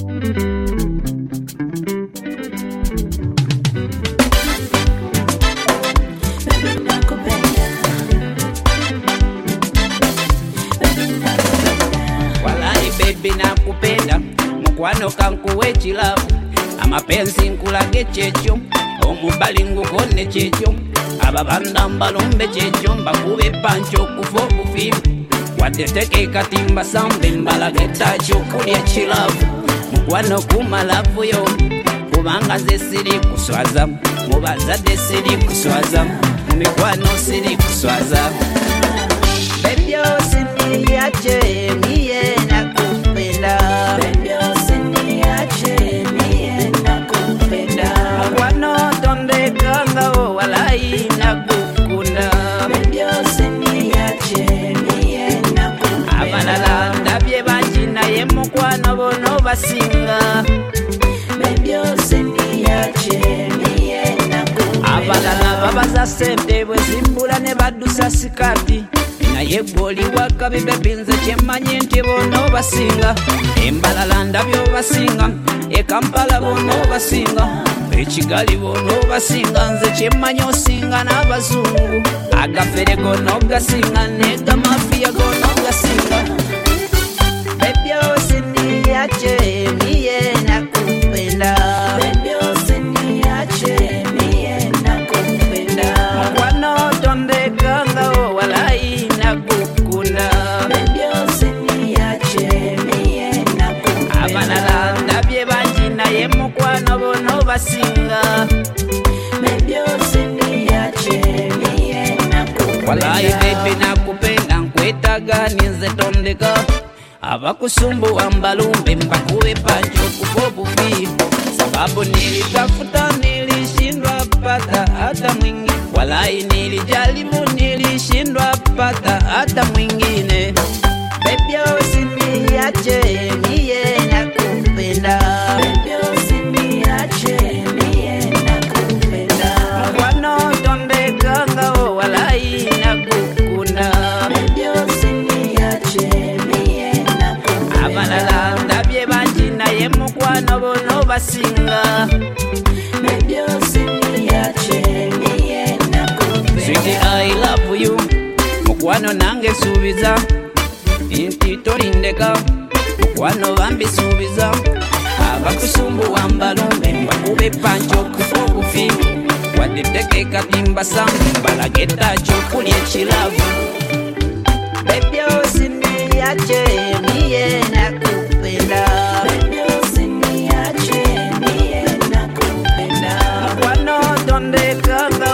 Baby nakupenda mukwano kankuwe chilavu amapenzi nkulage checho omubali ngukone checho ababanda mbalombe checho mbakube pancho kufo bufimu wateteke katimba sambe mbalage tacho kulya chilavu mukwano kumalavu yo kubanga ze siri kuswaza mubazade siri kuswaza mumikwano siri kuswaza baby osiniache miye nakupenda baby osiniache miye nakupenda mukwano tondekanga walai nakukunda baby osiniache miye nakupenda abalala ndabye banji naye mukwano bono basinga baby osiniache miye nakupenda abalala babaza sente bwezimbula ne badusa sikati naye gwoli wakabibe binze kyemmanyi nti bono basinga embalala ndabyo basinga ekampala bono basinga ekigali bono basinga nze kyemmanyi osinga n'abazungu agafere gono gasinga negamafiya gono gasinga bebyo osiniache miye nakupenda bebyo osiniache miye nakupenda mukwano tondekanga walai nakukunda bebyo osiniache miye nakupenda abalala ndabye banji naye mukwano bono basinga bebyo osiniache miye nakupenda walai baby nakupenda nkwetaga ninze tondeka abakusumbuwa mbalumbe mbakube pancho kuko bufi sababu nilitafuta nilishindwa pata hata mwingi walai nilijaribu nilishindwa pata hata mwingine baby osiniache miye nakupenda baby osiniache miye nakupenda mukwano tondekanga walai nakukunda baby osiniache miye nakupenda abalala ndabye banji naye mukwano bono basinga baby osiniache miye nakupenda sweetie I love you mukwano nange subiza inti tolindeka mukwano bambisubiza abakusumbuwa mbalumbe mbakube pancho kufu bufi wadeteke katimba sambe balageta chokulya chilavu baby osiniache miye nakupenda baby osiniache miye nakupenda mukwano tondekanga